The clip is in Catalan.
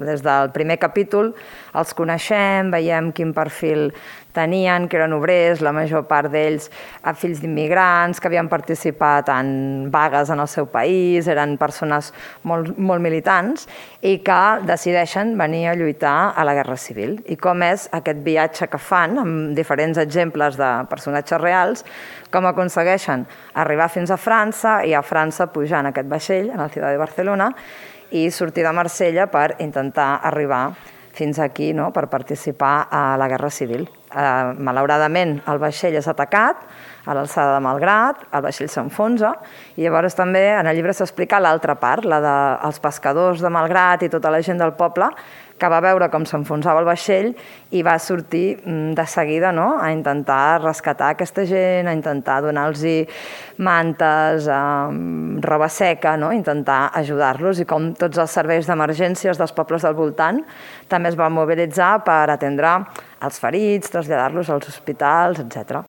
Des del primer capítol els coneixem, veiem quin perfil tenien, que eren obrers, la major part d'ells fills d'immigrants, que havien participat en vagues en el seu país, eren persones molt militants i que decideixen venir a lluitar a la Guerra Civil. I com és aquest viatge que fan, amb diferents exemples de personatges reals, com aconsegueixen arribar fins a França i a França pujar en aquest vaixell, en la ciutat de Barcelona, i sortir de Marsella per intentar arribar fins aquí, per participar a la Guerra Civil. Malauradament, el vaixell és atacat a l'alçada de Malgrat, el vaixell s'enfonsa, i llavors també en el llibre s'explica l'altra part, la dels pescadors de Malgrat i tota la gent del poble, que va veure com s'enfonsava el vaixell i va sortir de seguida a intentar rescatar aquesta gent, a intentar donar-los mantes, roba seca, intentar ajudar-los, i com tots els serveis d'emergències dels pobles del voltant també es van mobilitzar per atendre els ferits, traslladar-los als hospitals, etc.